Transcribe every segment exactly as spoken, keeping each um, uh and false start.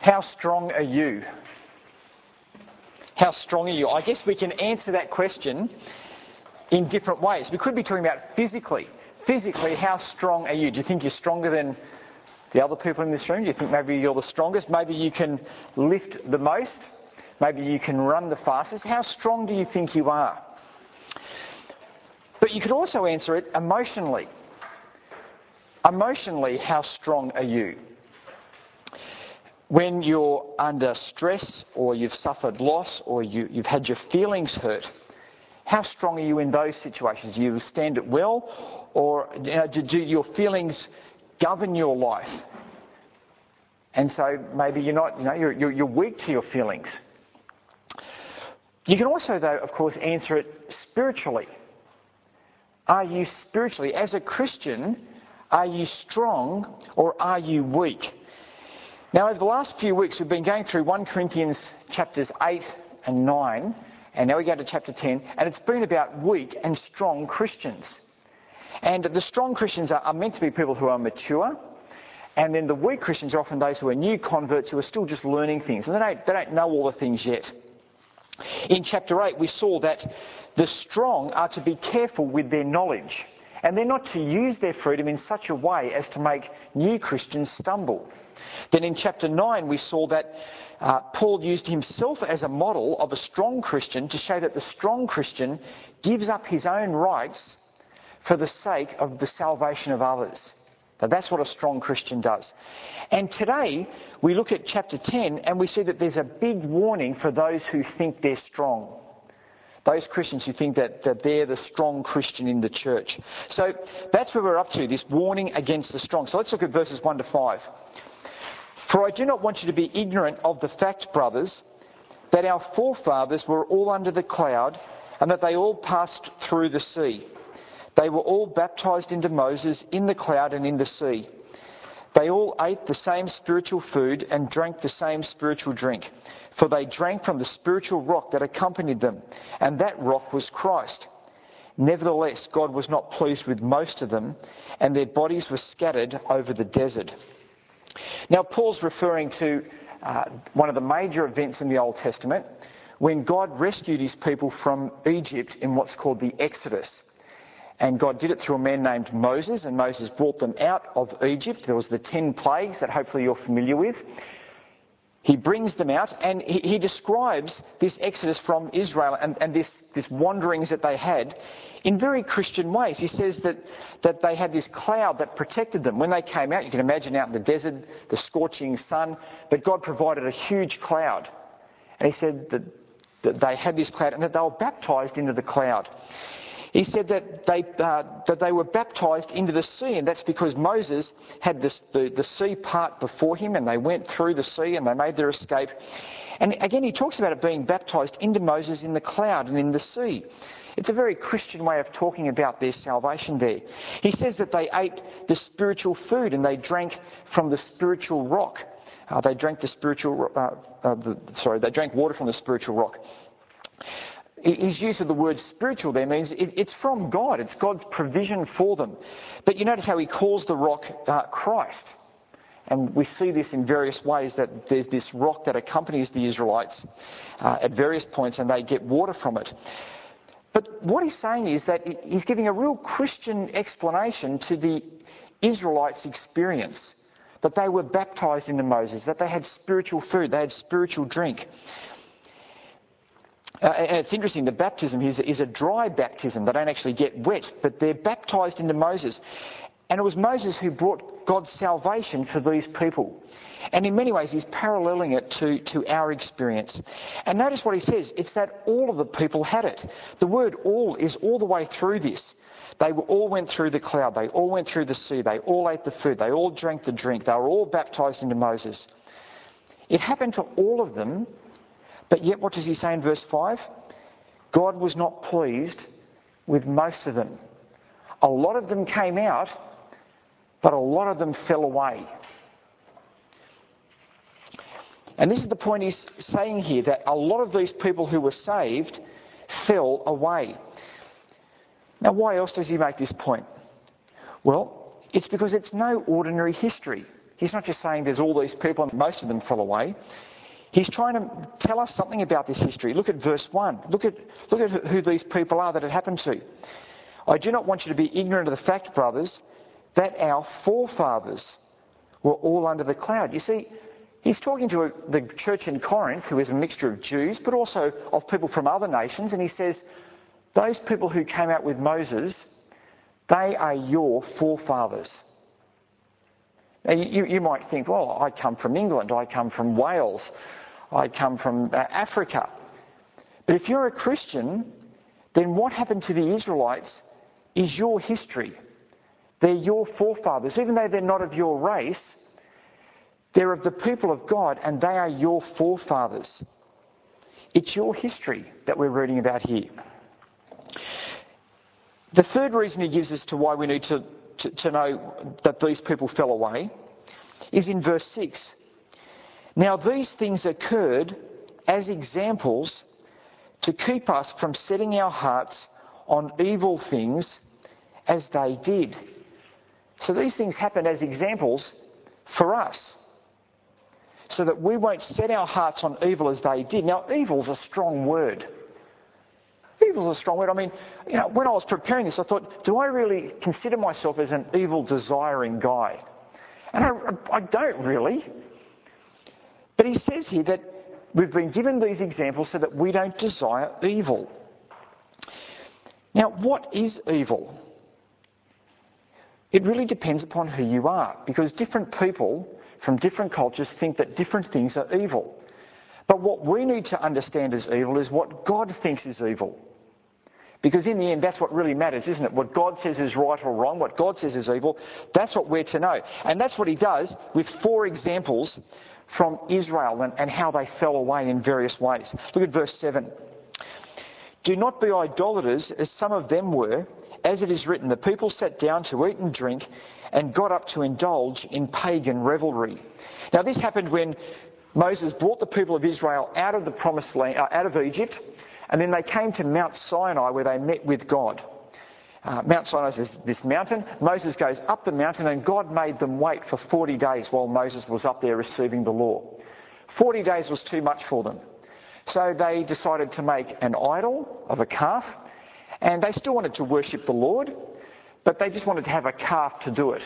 How strong are you? How strong are you? I guess we can answer that question in different ways. We could be talking about physically. Physically, how strong are you? Do you think you're stronger than the other people in this room? Do you think maybe you're the strongest? Maybe you can lift the most? Maybe you can run the fastest? How strong do you think you are? But you could also answer it emotionally. Emotionally, how strong are you? When you're under stress, or you've suffered loss, or you, you've had your feelings hurt, how strong are you in those situations? Do you withstand it well, or you know, do, do your feelings govern your life? And so maybe you're not, you know, you're, you're, you're weak to your feelings. You can also, though, of course, answer it spiritually. Are you spiritually, as a Christian, are you strong or are you weak? Now, over the last few weeks, we've been going through First Corinthians chapters eight and nine, and now we go to chapter ten, and it's been about weak and strong Christians. And the strong Christians are, are meant to be people who are mature, and then the weak Christians are often those who are new converts who are still just learning things, and they don't, they don't know all the things yet. In chapter eight, we saw that the strong are to be careful with their knowledge, and they're not to use their freedom in such a way as to make new Christians stumble. Then in chapter nine, we saw that uh, Paul used himself as a model of a strong Christian to show that the strong Christian gives up his own rights for the sake of the salvation of others. Now, that's what a strong Christian does. And today, we look at chapter ten and we see that there's a big warning for those who think they're strong. Those Christians who think that, that they're the strong Christian in the church. So that's where we're up to, this warning against the strong. So let's look at verses one to five. For I do not want you to be ignorant of the fact, brothers, that our forefathers were all under the cloud and that they all passed through the sea. They were all baptized into Moses in the cloud and in the sea. They all ate the same spiritual food and drank the same spiritual drink, for they drank from the spiritual rock that accompanied them, and that rock was Christ. Nevertheless, God was not pleased with most of them, and their bodies were scattered over the desert. Now, Paul's referring to uh, one of the major events in the Old Testament, when God rescued his people from Egypt in what's called the Exodus. And God did it through a man named Moses, and Moses brought them out of Egypt. There was the ten plagues that hopefully you're familiar with. He brings them out, and he, he describes this exodus from Israel and, and this, this wanderings that they had in very Christian ways. He says that, that they had this cloud that protected them. When they came out, you can imagine out in the desert, the scorching sun, but God provided a huge cloud. And he said that, that they had this cloud and that they were baptized into the cloud. He said that they, uh, that they were baptized into the sea, and that's because Moses had this, the, the sea part before him, and they went through the sea and they made their escape. And again, he talks about it being baptized into Moses in the cloud and in the sea. It's a very Christian way of talking about their salvation there. He says that they ate the spiritual food and they drank from the spiritual rock. Uh, they drank the spiritual, uh, uh, the, sorry, they drank water from the spiritual rock. His use of the word spiritual there means it, it's from God. It's God's provision for them. But you notice how he calls the rock uh, Christ. And we see this in various ways, that there's this rock that accompanies the Israelites uh, at various points, and they get water from it. But what he's saying is that he's giving a real Christian explanation to the Israelites' experience. That they were baptized into Moses, that they had spiritual food, they had spiritual drink. Uh, and it's interesting, the baptism is, is a dry baptism. They don't actually get wet, but they're baptized into Moses. And it was Moses who brought God's salvation for these people. And in many ways, he's paralleling it to, to our experience. And notice what he says. It's that all of the people had it. The word all is all the way through this. They were, all went through the cloud. They all went through the sea. They all ate the food. They all drank the drink. They were all baptized into Moses. It happened to all of them. But yet, what does he say in verse five? God was not pleased with most of them. A lot of them came out, but a lot of them fell away. And this is the point he's saying here, that a lot of these people who were saved fell away. Now, why else does he make this point? Well, it's because it's no ordinary history. He's not just saying there's all these people and most of them fell away. He's trying to tell us something about this history. Look at verse one. Look at, look at who these people are that it happened to. I do not want you to be ignorant of the fact, brothers, that our forefathers were all under the cloud. You see, he's talking to a, the church in Corinth, who is a mixture of Jews, but also of people from other nations, and he says, those people who came out with Moses, they are your forefathers. Now, you, you might think, well, I come from England, I come from Wales, I come from uh, Africa. But if you're a Christian, then what happened to the Israelites is your history. They're your forefathers. Even though they're not of your race, they're of the people of God and they are your forefathers. It's your history that we're reading about here. The third reason he gives us to why we need to, to, to know that these people fell away is in verse six. Now these things occurred as examples to keep us from setting our hearts on evil things as they did. So these things happened as examples for us, so that we won't set our hearts on evil as they did. Now, evil's a strong word. Evil's a strong word. I mean, you know, when I was preparing this, I thought, do I really consider myself as an evil desiring guy? And I, I don't really. But he says here that we've been given these examples so that we don't desire evil. Now, what is evil? It really depends upon who you are, because different people from different cultures think that different things are evil. But what we need to understand as evil is what God thinks is evil. Because in the end, that's what really matters, isn't it? What God says is right or wrong, what God says is evil, that's what we're to know. And that's what he does with four examples from Israel and, and how they fell away in various ways. Look at verse seven. Do not be idolaters as some of them were. As it is written, the people sat down to eat and drink and got up to indulge in pagan revelry. Now this happened when Moses brought the people of Israel out of the promised land, uh, out of Egypt, and then they came to Mount Sinai where they met with God. Uh, Mount Sinai is this, this mountain. Moses goes up the mountain and God made them wait for forty days while Moses was up there receiving the law. forty days was too much for them. So they decided to make an idol of a calf, and they still wanted to worship the Lord, but they just wanted to have a calf to do it.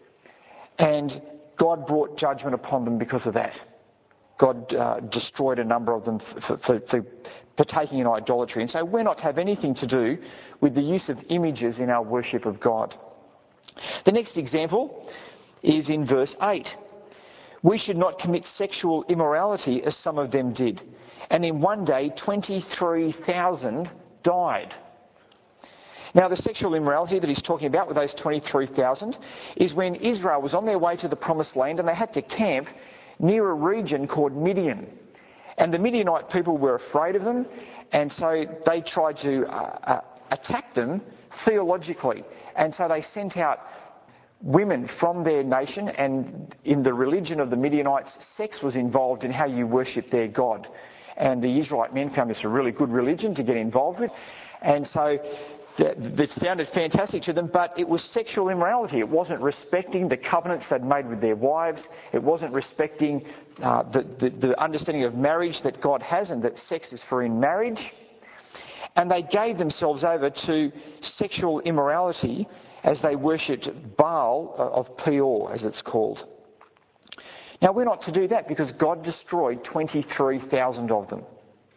And God brought judgment upon them because of that. God uh, destroyed a number of them for, for, for partaking in idolatry. And so we're not to have anything to do with the use of images in our worship of God. The next example is in verse eight. We should not commit sexual immorality as some of them did. And in one day, twenty-three thousand died. Now, the sexual immorality that he's talking about with those twenty-three thousand is when Israel was on their way to the Promised Land and they had to camp near a region called Midian. And the Midianite people were afraid of them, and so they tried to uh, uh, attack them theologically. And so they sent out women from their nation, and in the religion of the Midianites, sex was involved in how you worship their God. And the Israelite men found this a really good religion to get involved with. And so it sounded fantastic to them, but it was sexual immorality. It wasn't respecting the covenants they'd made with their wives. It wasn't respecting uh, the, the, the understanding of marriage that God has and that sex is for in marriage. And they gave themselves over to sexual immorality as they worshipped Baal of Peor, as it's called. Now, we're not to do that because God destroyed twenty-three thousand of them.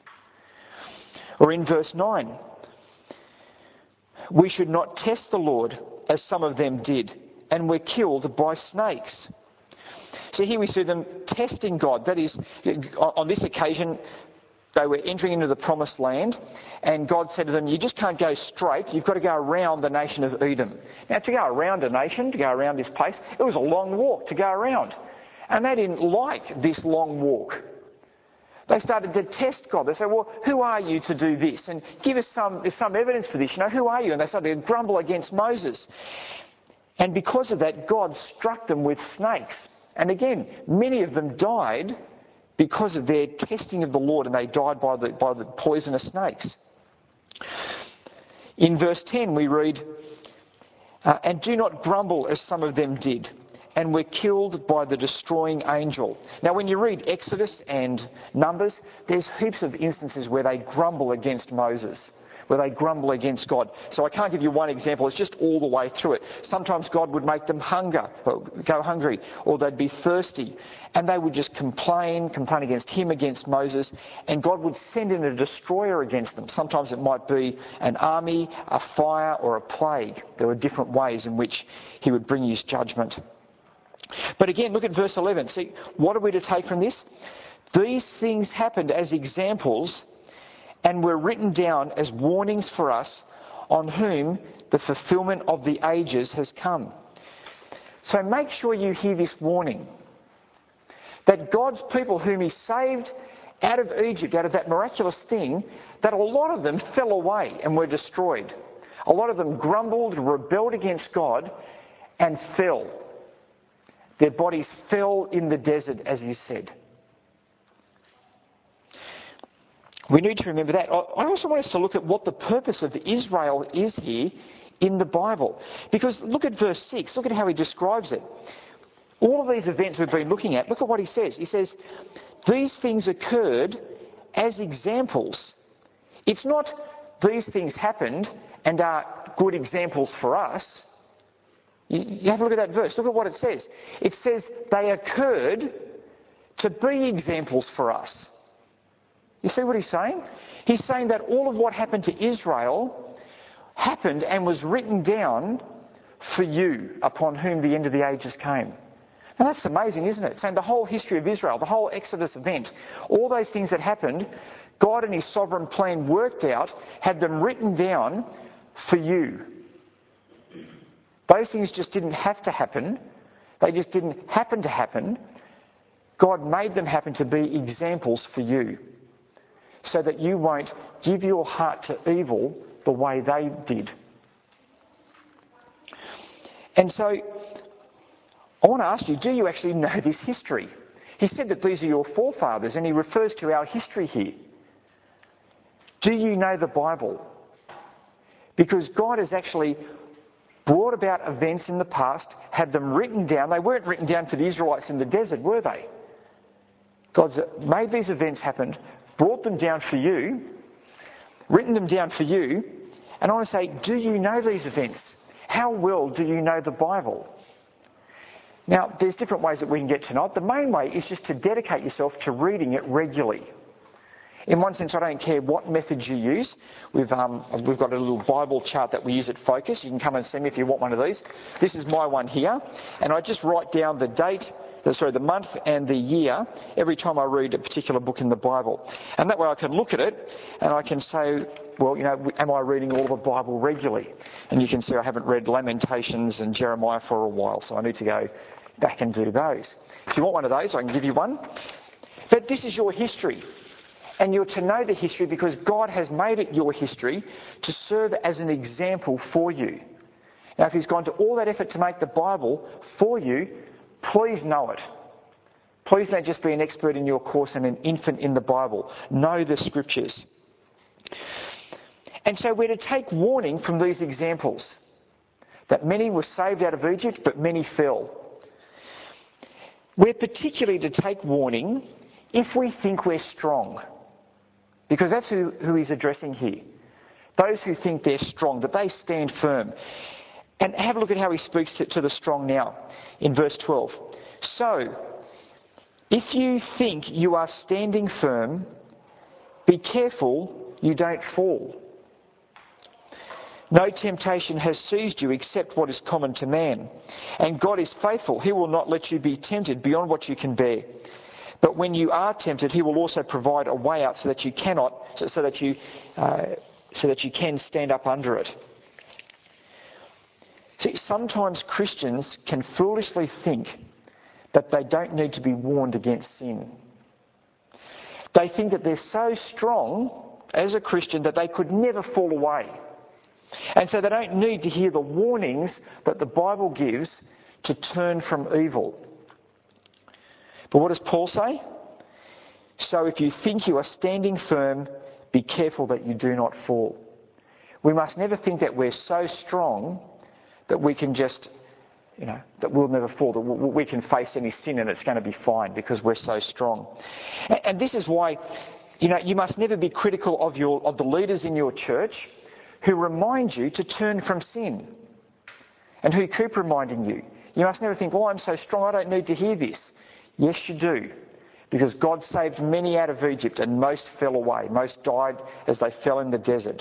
Or in verse nine, we should not test the Lord as some of them did and were killed by snakes. So here we see them testing God. That is, on this occasion, they were entering into the Promised Land, and God said to them, you just can't go straight, you've got to go around the nation of Edom. Now, to go around a nation, to go around this place, it was a long walk to go around. And they didn't like this long walk. They started to test God. They said, well, who are you to do this? And give us some, some evidence for this. You know, who are you? And they started to grumble against Moses. And because of that, God struck them with snakes. And again, many of them died because of their testing of the Lord, and they died by the, by the poisonous snakes. In verse ten we read, uh, and do not grumble as some of them did, and were killed by the destroying angel. Now when you read Exodus and Numbers, there's heaps of instances where they grumble against Moses, where they grumble against God. So I can't give you one example, it's just all the way through it. Sometimes God would make them hunger, go hungry, or they'd be thirsty, and they would just complain, complain against him, against Moses, and God would send in a destroyer against them. Sometimes it might be an army, a fire, or a plague. There were different ways in which he would bring his judgment. But again, look at verse eleven. See, what are we to take from this? These things happened as examples and were written down as warnings for us, on whom the fulfillment of the ages has come. So make sure you hear this warning, that God's people whom he saved out of Egypt, out of that miraculous thing, that a lot of them fell away and were destroyed. A lot of them grumbled, rebelled against God, and fell. Their bodies fell in the desert, as he said. We need to remember that. I also want us to look at what the purpose of Israel is here in the Bible. Because look at verse six. Look at how he describes it. All of these events we've been looking at, look at what he says. He says, these things occurred as examples. It's not these things happened and are good examples for us. You have a look at that verse. Look at what it says. It says they occurred to be examples for us. You see what he's saying? He's saying that all of what happened to Israel happened and was written down for you, upon whom the end of the ages came. Now that's amazing, isn't it? Saying the whole history of Israel, the whole Exodus event, all those things that happened, God in his sovereign plan worked out, had them written down for you. Those things just didn't have to happen. They just didn't happen to happen. God made them happen to be examples for you, so that you won't give your heart to evil the way they did. And so, I want to ask you, do you actually know this history? He said that these are your forefathers, and he refers to our history here. Do you know the Bible? Because God has actually brought about events in the past, had them written down. They weren't written down for the Israelites in the desert, were they? God's made these events happen, brought them down for you, written them down for you, and I want to say, do you know these events? How well do you know the Bible? Now, there's different ways that we can get to know it. The main way is just to dedicate yourself to reading it regularly. In one sense, I don't care what methods you use. We've, um, we've got a little Bible chart that we use at Focus. You can come and see me if you want one of these. This is my one here. And I just write down the date, the, sorry, the month and the year every time I read a particular book in the Bible. And that way I can look at it and I can say, well, you know, am I reading all the Bible regularly? And you can see I haven't read Lamentations and Jeremiah for a while, so I need to go back and do those. If you want one of those, I can give you one. But this is your history. And you're to know the history because God has made it your history to serve as an example for you. Now, if he's gone to all that effort to make the Bible for you, please know it. Please don't just be an expert in your course and an infant in the Bible. Know the Scriptures. And so we're to take warning from these examples. That many were saved out of Egypt, but many fell. We're particularly to take warning if we think we're strong. Because that's who, who he's addressing here. Those who think they're strong, that they stand firm. And have a look at how he speaks to, to the strong now in verse twelve. So, if you think you are standing firm, be careful you don't fall. No temptation has seized you except what is common to man. And God is faithful. He will not let you be tempted beyond what you can bear. But when you are tempted, he will also provide a way out so that you cannot, so, so that you, uh, so that you can stand up under it. See, sometimes Christians can foolishly think that they don't need to be warned against sin. They think that they're so strong as a Christian that they could never fall away. And so they don't need to hear the warnings that the Bible gives to turn from evil. But what does Paul say? So if you think you are standing firm, be careful that you do not fall. We must never think that we're so strong that we can just You know, that we'll never fall, that we can face any sin and it's going to be fine because we're so strong. And this is why, you know, you must never be critical of your of the leaders in your church who remind you to turn from sin and who keep reminding you. You must never think, well, I'm so strong, I don't need to hear this. Yes, you do. Because God saved many out of Egypt and most fell away. Most died as they fell in the desert.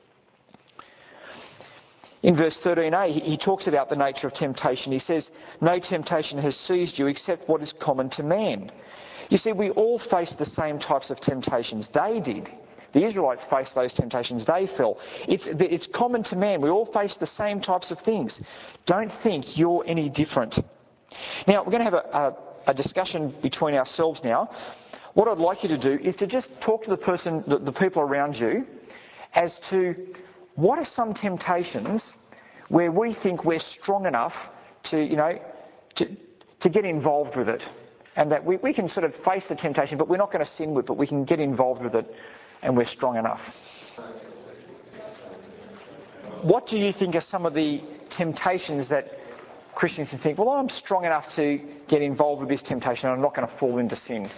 In verse thirteen a, he talks about the nature of temptation. He says, no temptation has seized you except what is common to man. You see, we all face the same types of temptations. They did. The Israelites faced those temptations. They fell. It's, it's common to man. We all face the same types of things. Don't think you're any different. Now, we're going to have a, a, a discussion between ourselves now. What I'd like you to do is to just talk to the person, the, the people around you, as to what are some temptations where we think we're strong enough to, you know, to, to get involved with it. And that we, we can sort of face the temptation, but we're not going to sin with it, but we can get involved with it and we're strong enough. What do you think are some of the temptations that Christians can think, well, I'm strong enough to get involved with this temptation and I'm not going to fall into sin?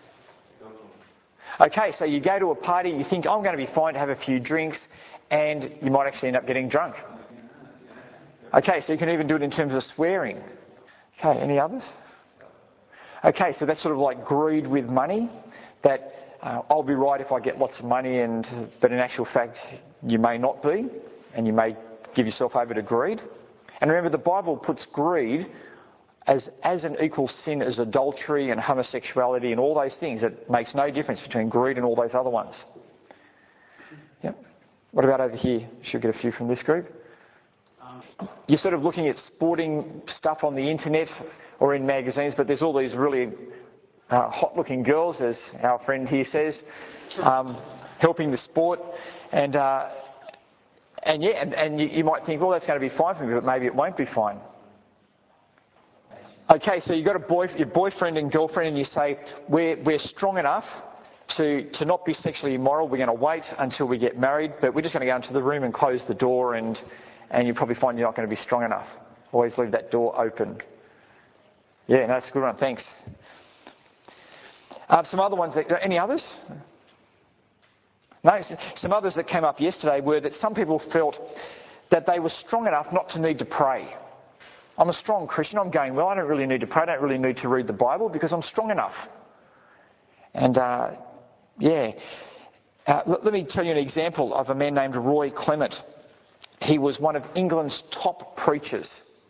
Okay, so you go to a party, you think, I'm going to be fine to have a few drinks, and you might actually end up getting drunk. Okay, so you can even do it in terms of swearing. Okay, any others? Okay, so that's sort of like greed with money, that uh, I'll be right if I get lots of money, and but in actual fact you may not be, and you may give yourself over to greed. And remember, the Bible puts greed as, as an equal sin as adultery and homosexuality and all those things. It makes no difference between greed and all those other ones. Yep. What about over here? Should get a few from this group. You're sort of looking at sporting stuff on the internet or in magazines, but there's all these really uh, hot-looking girls, as our friend here says, um, helping the sport. And uh, and yeah, and, and you, you might think, well, that's going to be fine for me, but maybe it won't be fine. Okay, so you've got a boy, your boyfriend and girlfriend, and you say, we're, we're strong enough to, to not be sexually immoral. We're going to wait until we get married, but we're just going to go into the room and close the door, and, and you probably find you're not going to be strong enough. Always leave that door open. Yeah, no, that's a good one. Thanks. Uh, some other ones. That, any others? No, some others that came up yesterday were that some people felt that they were strong enough not to need to pray. I'm a strong Christian, I'm going well, I don't really need to pray, I don't really need to read the Bible because I'm strong enough. And uh, yeah, uh, let, let me tell you an example of a man named Roy Clement. He was one of England's top preachers.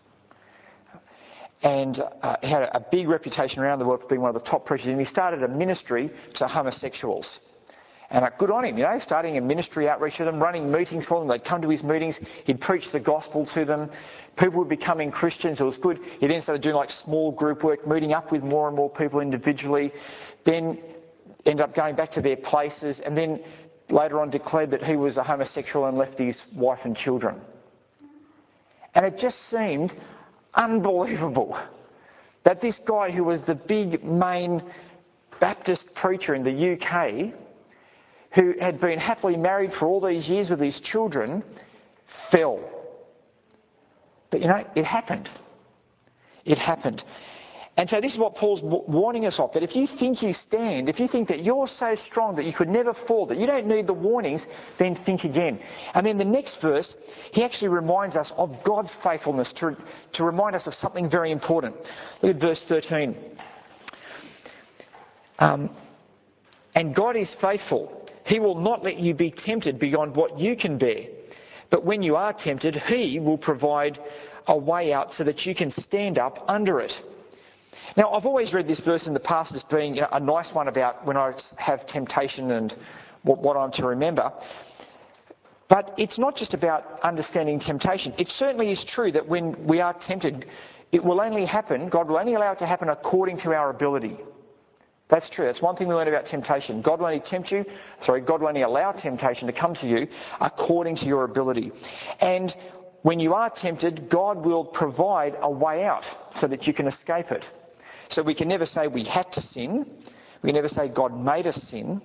And uh, he had a big reputation around the world for being one of the top preachers. And he started a ministry to homosexuals. And uh, good on him, you know, starting a ministry outreach to them, running meetings for them. They'd come to his meetings. He'd preach the gospel to them. People were becoming Christians. It was good. He then started doing like small group work, meeting up with more and more people individually. Then ended up going back to their places. And then later on declared that he was a homosexual and left his wife and children. And it just seemed unbelievable that this guy who was the big main Baptist preacher in the U K, who had been happily married for all these years with his children, fell. But you know, it happened. It happened. And so this is what Paul's warning us of, that if you think you stand, if you think that you're so strong that you could never fall, that you don't need the warnings, then think again. And then the next verse, he actually reminds us of God's faithfulness to, to remind us of something very important. Look at verse thirteen. Um, and God is faithful. He will not let you be tempted beyond what you can bear. But when you are tempted, he will provide a way out so that you can stand up under it. Now, I've always read this verse in the past as being, you know, a nice one about when I have temptation and what, what I'm to remember. But it's not just about understanding temptation. It certainly is true that when we are tempted, it will only happen, God will only allow it to happen according to our ability. That's true. That's one thing we learn about temptation. God will only tempt you, sorry, God will only allow temptation to come to you according to your ability. And when you are tempted, God will provide a way out so that you can escape it. So we can never say we had to sin. We can never say God made us sin,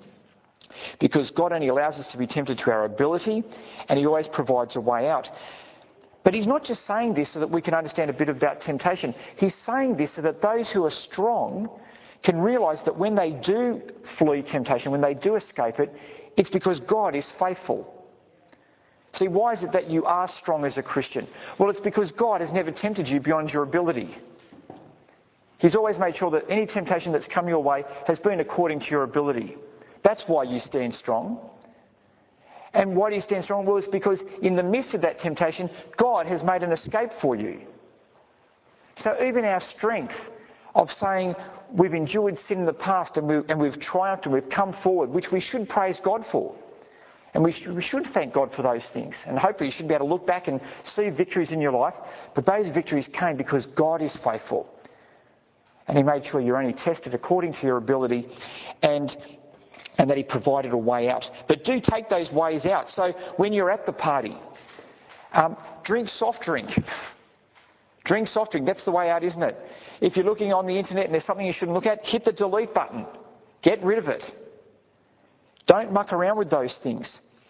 because God only allows us to be tempted to our ability, and he always provides a way out. But he's not just saying this so that we can understand a bit about temptation. He's saying this so that those who are strong can realise that when they do flee temptation, when they do escape it, it's because God is faithful. See, why is it that you are strong as a Christian? Well, it's because God has never tempted you beyond your ability. He's always made sure that any temptation that's come your way has been according to your ability. That's why you stand strong. And why do you stand strong? Well, it's because in the midst of that temptation, God has made an escape for you. So even our strength of saying we've endured sin in the past and, we, and we've triumphed and we've come forward, which we should praise God for. And we should, we should thank God for those things. And hopefully you should be able to look back and see victories in your life. But those victories came because God is faithful. And he made sure you're only tested according to your ability and, and that he provided a way out. But do take those ways out. So when you're at the party, um, drink soft drink. Drink soft drink. That's the way out, isn't it? If you're looking on the internet and there's something you shouldn't look at, hit the delete button. Get rid of it. Don't muck around with those things.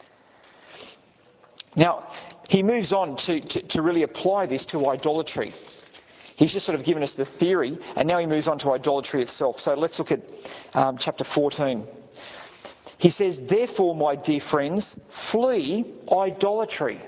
Now, he moves on to, to, to really apply this to idolatry. He's just sort of given us the theory, and now he moves on to idolatry itself. So let's look at um, chapter fourteen. He says, "Therefore, my dear friends, flee idolatry."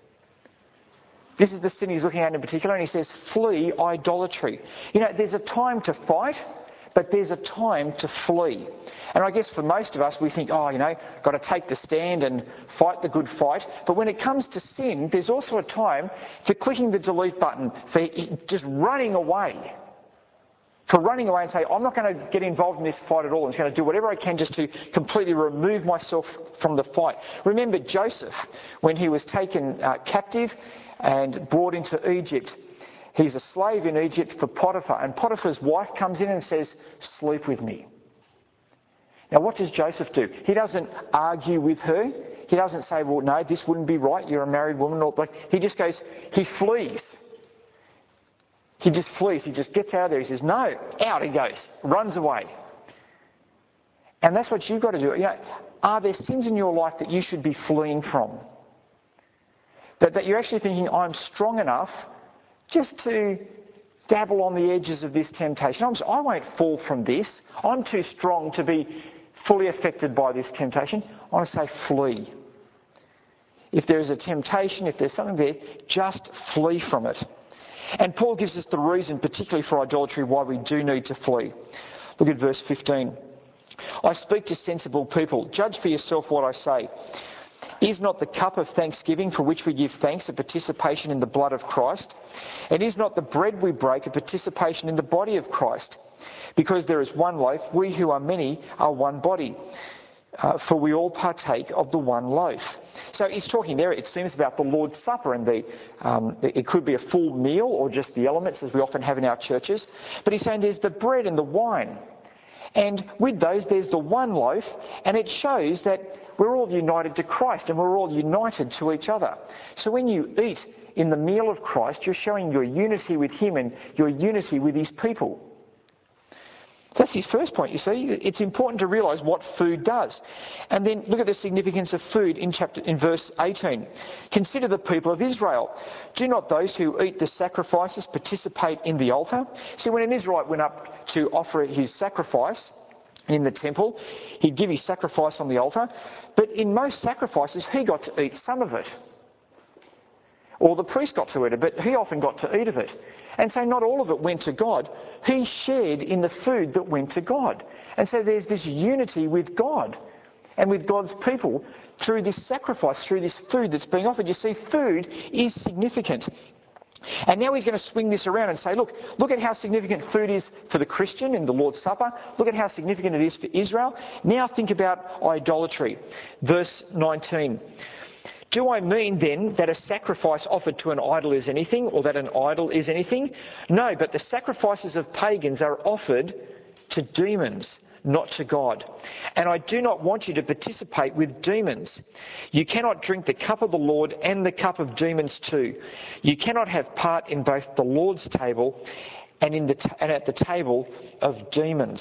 This is the sin he's looking at in particular, and he says, flee idolatry. You know, there's a time to fight, but there's a time to flee. And I guess for most of us, we think, oh, you know, got to take the stand and fight the good fight. But when it comes to sin, there's also a time for clicking the delete button, for just running away. For running away and say, I'm not going to get involved in this fight at all. I'm just going to do whatever I can just to completely remove myself from the fight. Remember Joseph, when he was taken uh, captive and brought into Egypt. He's a slave in Egypt for Potiphar, and Potiphar's wife comes in and says, sleep with me. Now what does Joseph do? He doesn't argue with her. He doesn't say, well, no, this wouldn't be right, you're a married woman. Or, but he just goes, he flees. He just flees. He just gets out of there. He says, no, out he goes, runs away. And that's what you've got to do. You know, are there sins in your life that you should be fleeing from? That, that you're actually thinking, I'm strong enough just to dabble on the edges of this temptation. I'm, I won't fall from this. I'm too strong to be fully affected by this temptation. I want to say flee. If there is a temptation, if there's something there, just flee from it. And Paul gives us the reason, particularly for idolatry, why we do need to flee. Look at verse fifteen. I speak to sensible people. Judge for yourself what I say. Is not the cup of thanksgiving for which we give thanks a participation in the blood of Christ? And is not the bread we break a participation in the body of Christ? Because there is one loaf, we who are many are one body, uh, for we all partake of the one loaf. So he's talking there, it seems, about the Lord's Supper, and the, um, it could be a full meal or just the elements as we often have in our churches. But he's saying there's the bread and the wine. And with those, there's the one loaf, and it shows that we're all united to Christ and we're all united to each other. So when you eat in the meal of Christ, you're showing your unity with him and your unity with his people. That's his first point, you see. It's important to realise what food does. And then look at the significance of food in chapter in verse eighteen. Consider the people of Israel. Do not those who eat the sacrifices participate in the altar? See, when an Israelite went up to offer his sacrifice in the temple, he'd give his sacrifice on the altar. But in most sacrifices, he got to eat some of it. Or the priest got to eat it, but he often got to eat of it. And so not all of it went to God. He shared in the food that went to God. And so there's this unity with God and with God's people through this sacrifice, through this food that's being offered. You see, food is significant. And now he's going to swing this around and say, look, look at how significant food is for the Christian in the Lord's Supper. Look at how significant it is for Israel. Now think about idolatry. Verse nineteen. Do I mean then that a sacrifice offered to an idol is anything, or that an idol is anything? No, but the sacrifices of pagans are offered to demons, not to God. And I do not want you to participate with demons. You cannot drink the cup of the Lord and the cup of demons too. You cannot have part in both the Lord's table and, in the t- and at the table of demons.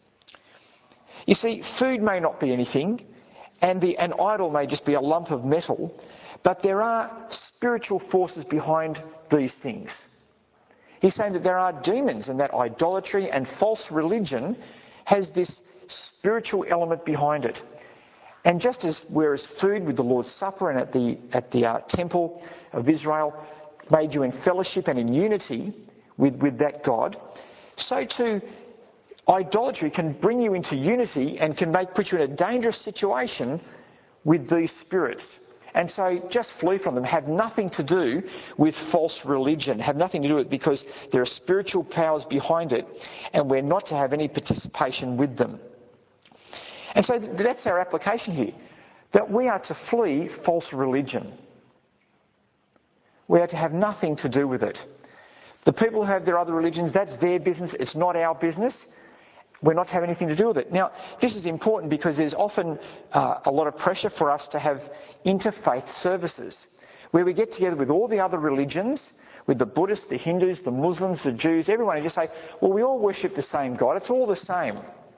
You see, food may not be anything, and the, an idol may just be a lump of metal, but there are spiritual forces behind these things. He's saying that there are demons and that idolatry and false religion has this spiritual element behind it. And just as whereas food with the Lord's Supper and at the, at the uh, temple of Israel made you in fellowship and in unity with, with that God, so too idolatry can bring you into unity and can make put you in a dangerous situation with these spirits. And so just flee from them. Have nothing to do with false religion. Have nothing to do with it because there are spiritual powers behind it and we're not to have any participation with them. And so that's our application here, that we are to flee false religion. We are to have nothing to do with it. The people who have their other religions, that's their business. It's not our business. We're not to have anything to do with it. Now, this is important because there's often uh, a lot of pressure for us to have interfaith services where we get together with all the other religions, with the Buddhists, the Hindus, the Muslims, the Jews, everyone, and just say, well, we all worship the same God. It's all the same.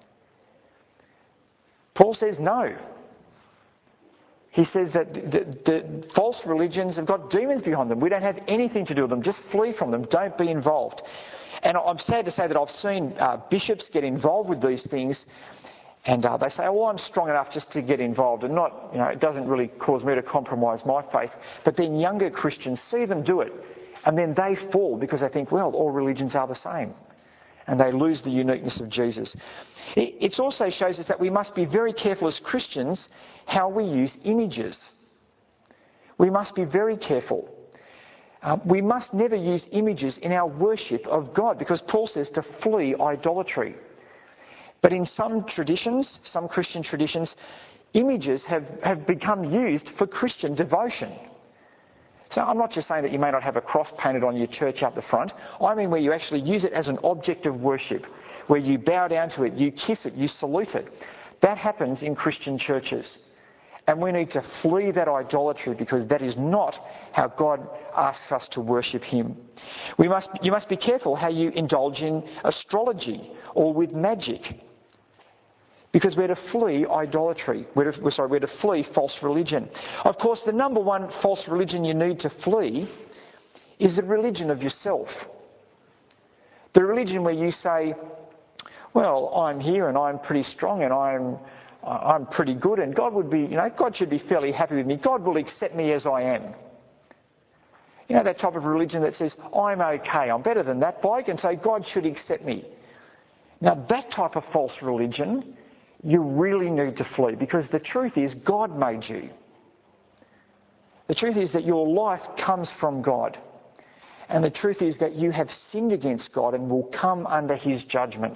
Paul says no. He says that the, the false religions have got demons behind them. We don't have anything to do with them. Just flee from them. Don't be involved. And I'm sad to say that I've seen uh, bishops get involved with these things and uh, they say, oh, I'm strong enough just to get involved and not, you know, it doesn't really cause me to compromise my faith. But then younger Christians see them do it and then they fall because they think, well, all religions are the same. And they lose the uniqueness of Jesus. It also shows us that we must be very careful as Christians how we use images. We must be very careful. Um, we must never use images in our worship of God because Paul says to flee idolatry. But in some traditions, some Christian traditions, images have, have become used for Christian devotion. So I'm not just saying that you may not have a cross painted on your church out the front. I mean where you actually use it as an object of worship, where you bow down to it, you kiss it, you salute it. That happens in Christian churches. And we need to flee that idolatry because that is not how God asks us to worship him. We must, you must be careful how you indulge in astrology or with magic. Because we're to flee idolatry. We're to, sorry, we're to flee false religion. Of course, the number one false religion you need to flee is the religion of yourself. The religion where you say, well, I'm here and I'm pretty strong and I'm I'm pretty good and God would be, you know, God should be fairly happy with me. God will accept me as I am. You know, that type of religion that says, I'm okay, I'm better than that bloke, and so God should accept me. Now, that type of false religion you really need to flee because the truth is God made you. The truth is that your life comes from God. And the truth is that you have sinned against God and will come under his judgment.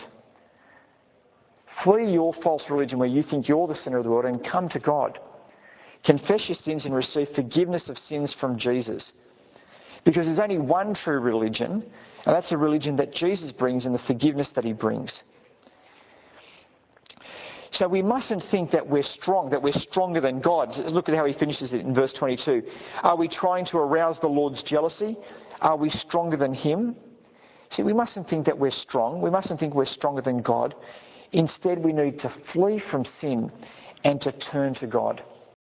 Flee your false religion where you think you're the sinner of the world and come to God. Confess your sins and receive forgiveness of sins from Jesus. Because there's only one true religion, and that's a religion that Jesus brings and the forgiveness that he brings. So we mustn't think that we're strong, that we're stronger than God. Look at how he finishes it in verse twenty-two. Are we trying to arouse the Lord's jealousy? Are we stronger than him? See, we mustn't think that we're strong. We mustn't think we're stronger than God. Instead, we need to flee from sin and to turn to God.